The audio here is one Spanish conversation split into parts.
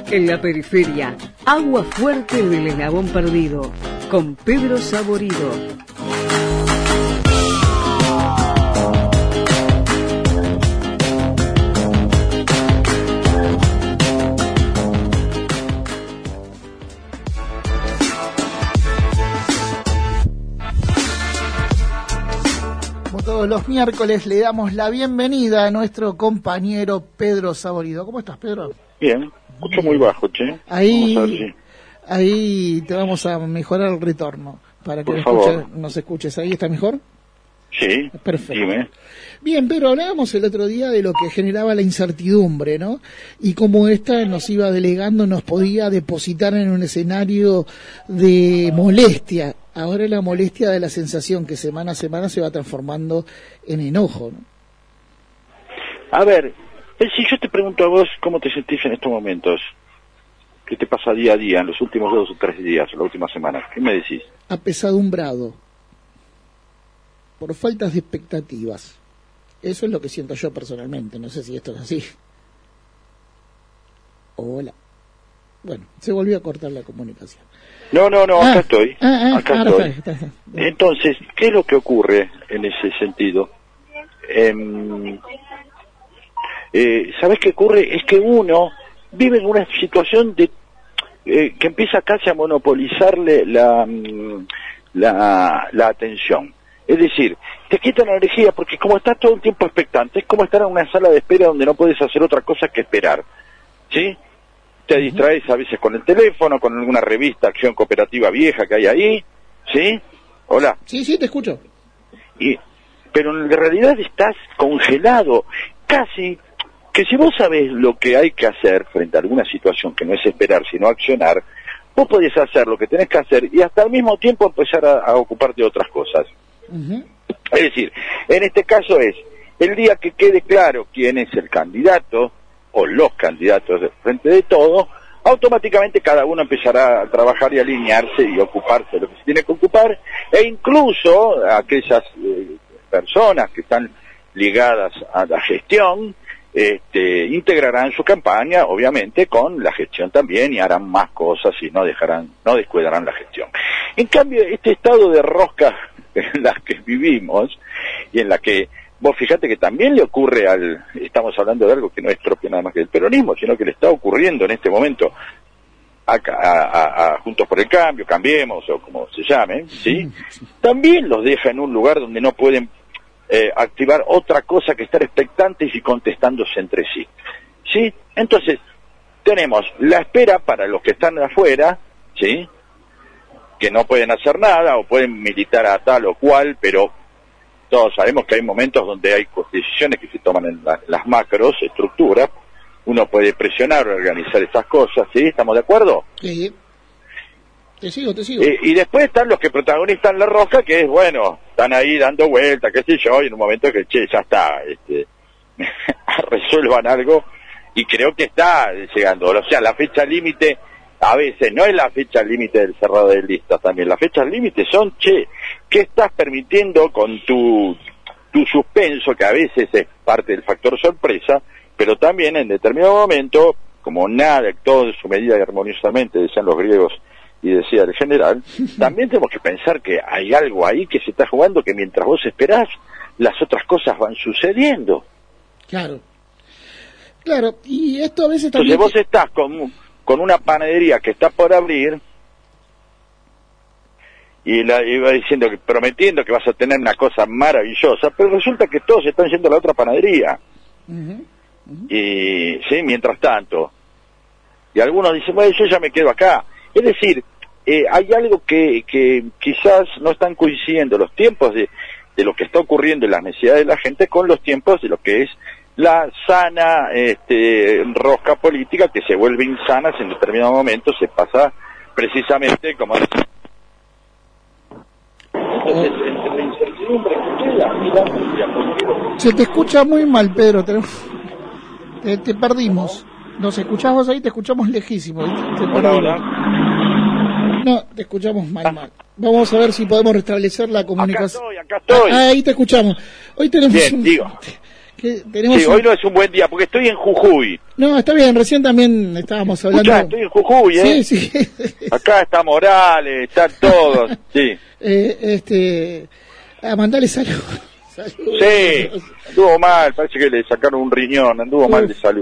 En la periferia, agua fuerte del eslabón perdido, con Pedro Saborido. Todos los miércoles le damos la bienvenida a nuestro compañero Pedro Saborido. ¿Cómo estás, Pedro? Bien, escucho muy bajo, che. Ahí te vamos a mejorar el retorno para que nos escuches. ¿Ahí está mejor? Sí. Perfecto. Dime. Bien, Pedro, hablábamos el otro día de lo que generaba la incertidumbre, ¿no? Y cómo esta nos iba delegando, nos podía depositar en un escenario de molestia. Ahora la molestia de la sensación que semana a semana se va transformando en enojo, ¿no? A ver, si yo te pregunto a vos cómo te sentís en estos momentos, ¿qué te pasa día a día en los últimos 2 o 3 días, las últimas semanas? ¿Qué me decís? Apesadumbrado, por faltas de expectativas. Eso es lo que siento yo personalmente, no sé si esto es así. Hola. Bueno, se volvió a cortar la comunicación. No, acá estoy. Acá estoy. Está. Entonces, ¿qué es lo que ocurre en ese sentido? ¿Sabes qué ocurre? Es que uno vive en una situación de que empieza casi a monopolizarle la atención. Es decir, te quitan la energía porque como estás todo el tiempo expectante, es como estar en una sala de espera donde no puedes hacer otra cosa que esperar, ¿sí? Te distraes a veces con el teléfono, con alguna revista, Acción Cooperativa vieja que hay ahí, ¿sí? Hola. Sí, te escucho. Pero en realidad estás congelado, casi que si vos sabés lo que hay que hacer frente a alguna situación que no es esperar, sino accionar, vos podés hacer lo que tenés que hacer y hasta al mismo tiempo empezar a ocuparte de otras cosas. Es decir, en este caso es, el día que quede claro quién es el candidato, o los candidatos frente de todo, automáticamente cada uno empezará a trabajar y a alinearse y ocuparse de lo que se tiene que ocupar, e incluso aquellas personas que están ligadas a la gestión, integrarán su campaña, obviamente, con la gestión también, y harán más cosas y no descuidarán la gestión. En cambio, este estado de rosca en la que vivimos, y en la que vos fijate que también le ocurre estamos hablando de algo que no es propio nada más que del peronismo, sino que le está ocurriendo en este momento a Juntos por el Cambio, Cambiemos, o como se llame, ¿sí? También los deja en un lugar donde no pueden activar otra cosa que estar expectantes y contestándose entre sí, ¿sí? Entonces, tenemos la espera para los que están afuera, ¿sí? Que no pueden hacer nada, o pueden militar a tal o cual, pero todos sabemos que hay momentos donde hay decisiones que se toman en las macros estructuras. Uno puede presionar o organizar esas cosas, ¿sí? ¿Estamos de acuerdo? Sí. Te sigo. Y después están los que protagonizan la rosca, que es, bueno, están ahí dando vueltas, qué sé yo, y en un momento que, ya está, resuelvan algo, y creo que está llegando. O sea, la fecha límite a veces no es la fecha límite del cerrado de listas también. Las fechas límites son, ¿qué estás permitiendo con tu suspenso, que a veces es parte del factor sorpresa, pero también en determinado momento, como nada, todo en su medida y armoniosamente, decían los griegos y decía el general, también tenemos que pensar que hay algo ahí que se está jugando, que mientras vos esperás, las otras cosas van sucediendo. Claro, y esto a veces también... Entonces vos estás con una panadería que está por abrir, y iba diciendo, prometiendo que vas a tener una cosa maravillosa, pero resulta que todos están yendo a la otra panadería. Y sí, mientras tanto, y algunos dicen, bueno, yo ya me quedo acá. Es decir, hay algo que quizás no están coincidiendo los tiempos de lo que está ocurriendo en las necesidades de la gente con los tiempos de lo que es la sana rosca política, que se vuelve insana si en determinado momento se pasa precisamente como... Entonces, entre la incertidumbre que queda... Se te escucha muy mal, Pedro, te perdimos. ¿Nos escuchás vos ahí? Te escuchamos lejísimo. No, te escuchamos mal. Vamos a ver si podemos restablecer la comunicación. Acá estoy. Ahí te escuchamos. Hoy tenemos Bien, digo. tenemos sí, hoy no es un buen día, porque estoy en Jujuy. No, está bien, recién también estábamos hablando... Escuchá, estoy en Jujuy, Sí, sí. Acá está Morales, están todos, sí. A mandarle salud. Sí, anduvo mal, parece que le sacaron un riñón, anduvo mal de salud.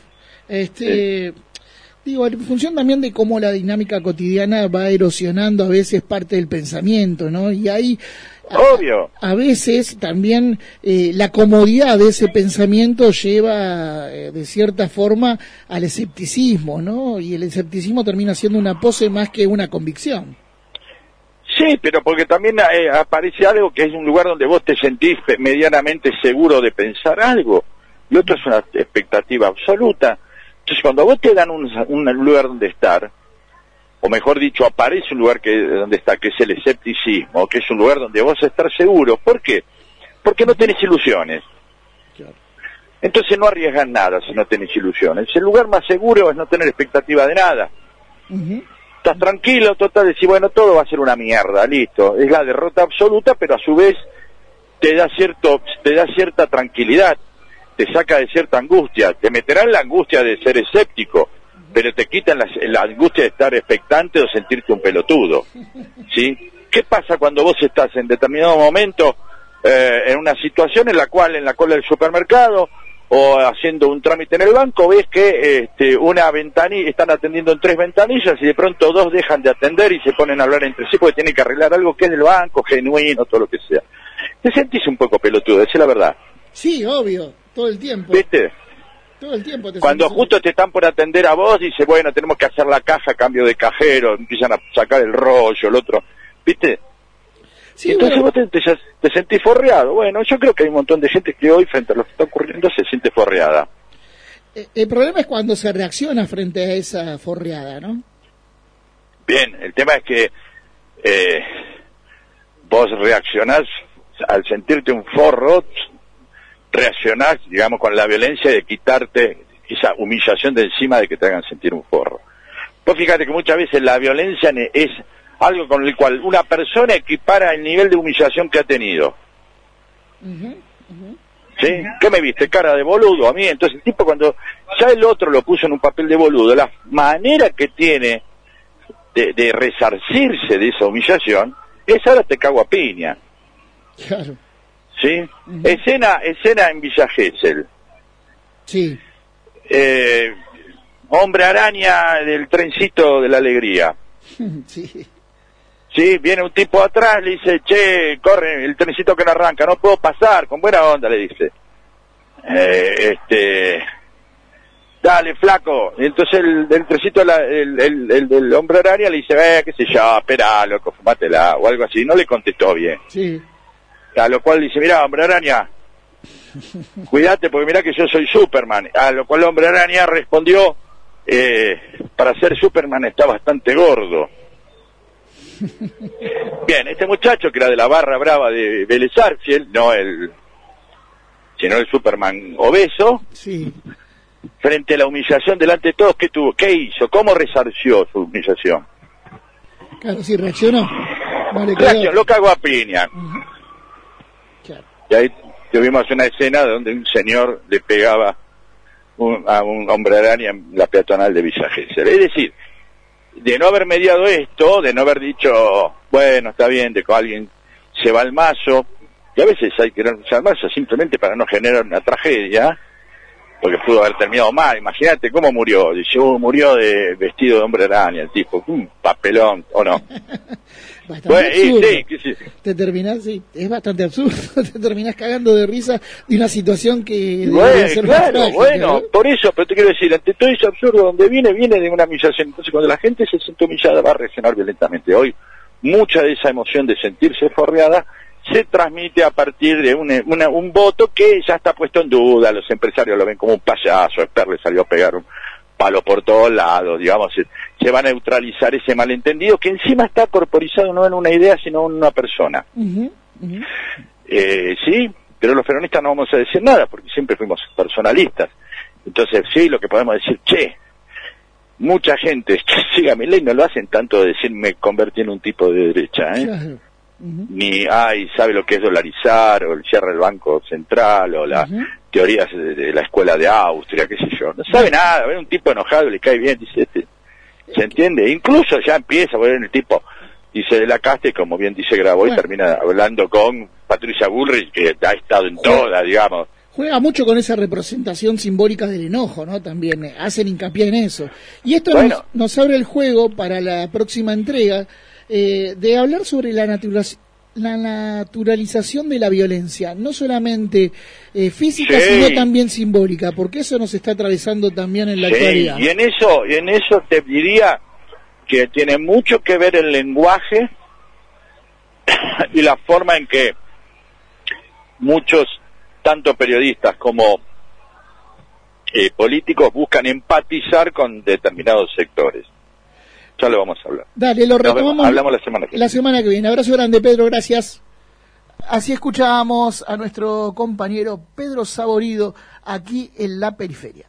Digo, en función también de cómo la dinámica cotidiana va erosionando a veces parte del pensamiento, ¿no? Y ahí... Obvio. A veces también la comodidad de ese pensamiento lleva de cierta forma al escepticismo, ¿no? Y el escepticismo termina siendo una pose más que una convicción. Sí, pero porque también aparece algo que es un lugar donde vos te sentís medianamente seguro de pensar algo. Y otro es una expectativa absoluta. Entonces cuando a vos te dan un lugar donde estar, o mejor dicho, aparece un lugar donde está, que es el escepticismo, que es un lugar donde vas a estar seguro. ¿Por qué? Porque no tenés ilusiones. Entonces no arriesgas nada si no tenés ilusiones. El lugar más seguro es no tener expectativa de nada. Estás tranquilo, total, decís, bueno, todo va a ser una mierda, listo. Es la derrota absoluta, pero a su vez te da cierta tranquilidad, te saca de cierta angustia, te meterá en la angustia de ser escéptico, pero te quitan la angustia de estar expectante o sentirte un pelotudo, ¿sí? ¿Qué pasa cuando vos estás en determinado momento en una situación en la cola del supermercado o haciendo un trámite en el banco, ves que una ventanilla, están atendiendo en 3 ventanillas y de pronto 2 dejan de atender y se ponen a hablar entre sí porque tienen que arreglar algo que es del banco, genuino, todo lo que sea? Te sentís un poco pelotudo, esa es la verdad. Sí, obvio, todo el tiempo. ¿Viste? Todo el tiempo cuando justo te están por atender a vos, dice, bueno, tenemos que hacer la caja a cambio de cajero, empiezan a sacar el rollo, el otro, ¿viste? Sí, entonces bueno, vos te sentís forreado. Bueno, yo creo que hay un montón de gente que hoy, frente a lo que está ocurriendo, se siente forreada. El problema es cuando se reacciona frente a esa forreada, ¿no? Bien, el tema es que vos reaccionás, al sentirte un forro, reaccionás, digamos, con la violencia de quitarte esa humillación de encima de que te hagan sentir un forro. Vos fíjate que muchas veces la violencia es algo con el cual una persona equipara el nivel de humillación que ha tenido. ¿Sí? ¿Qué me viste? Cara de boludo a mí. Entonces el tipo, cuando ya el otro lo puso en un papel de boludo, la manera que tiene de resarcirse de esa humillación es: ahora te cago a piña. Claro. ¿Sí? Escena en Villa Gesell. Sí. Hombre araña del trencito de la alegría. Sí. Sí, viene un tipo atrás, le dice, che, corre, el trencito que no arranca, no puedo pasar, con buena onda, le dice. Dale, flaco. Y entonces el trencito, el del hombre araña le dice, qué sé yo, espera, loco, fumátela, o algo así. No le contestó bien. Sí. A lo cual dice, mirá, hombre araña, cuídate porque mirá que yo soy Superman. A lo cual el hombre araña respondió, para ser Superman está bastante gordo. Bien, este muchacho que era de la barra brava de Vélez Sarsfield, sino el Superman obeso, sí, frente a la humillación delante de todos, ¿qué hizo? ¿Cómo resarció su humillación? Claro, sí, reaccionó. Lo cagó a piña. Claro. Y ahí tuvimos una escena donde un señor le pegaba a un hombre araña en la peatonal de Villa Gesell. Es decir, de no haber mediado esto, de no haber dicho, bueno, está bien, de que alguien se va al mazo, y a veces hay que irse al mazo simplemente para no generar una tragedia, porque pudo haber terminado mal. Imagínate cómo murió. Dice, murió de vestido de hombre araña, el tipo, un papelón, ¿o no? Bueno, sí. Te terminás, sí, es bastante absurdo, te terminás cagando de risa de una situación que debe ser claro, más trágica, bueno, ¿no? Por eso, pero te quiero decir, ante todo ese absurdo, donde viene de una humillación. Entonces cuando la gente se siente humillada va a reaccionar violentamente. Hoy mucha de esa emoción de sentirse forreada se transmite a partir de un voto que ya está puesto en duda. Los empresarios lo ven como un payaso, Esper le salió a pegar un palo por todos lados, digamos, se va a neutralizar ese malentendido que encima está corporizado no en una idea sino en una persona. Sí, pero los peronistas no vamos a decir nada porque siempre fuimos personalistas. Entonces sí, lo que podemos decir, mucha gente que siga a Milei no lo hacen tanto de decir me convertí en un tipo de derecha, Claro. Ni sabe lo que es dolarizar o el cierre del Banco Central o teorías de la escuela de Austria, qué sé yo. No sabe nada, ve un tipo enojado, le cae bien, dice, ¿se entiende? Incluso ya empieza a ver el tipo, dice de la casta, y como bien dice Grabois, termina hablando con Patricia Bullrich, que ha estado en todas, digamos. Juega mucho con esa representación simbólica del enojo, ¿no? También hacen hincapié en eso. Y esto nos abre el juego para la próxima entrega, de hablar sobre la naturalización de la violencia, no solamente física, sino también simbólica, porque eso nos está atravesando también en la actualidad. Y en eso te diría que tiene mucho que ver el lenguaje y la forma en que muchos, tanto periodistas como políticos, buscan empatizar con determinados sectores. Ya lo vamos a hablar. Dale, lo retomamos. Hablamos la semana que viene. Abrazo grande, Pedro, gracias. Así escuchábamos a nuestro compañero Pedro Saborido aquí en La Periferia.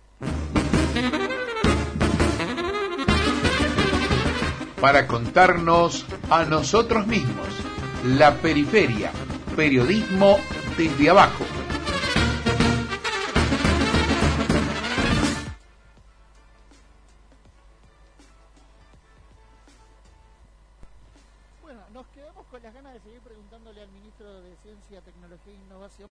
Para contarnos a nosotros mismos, La Periferia, periodismo desde abajo. Bueno, nos quedamos con las ganas de seguir preguntándole al ministro de Ciencia, Tecnología e Innovación.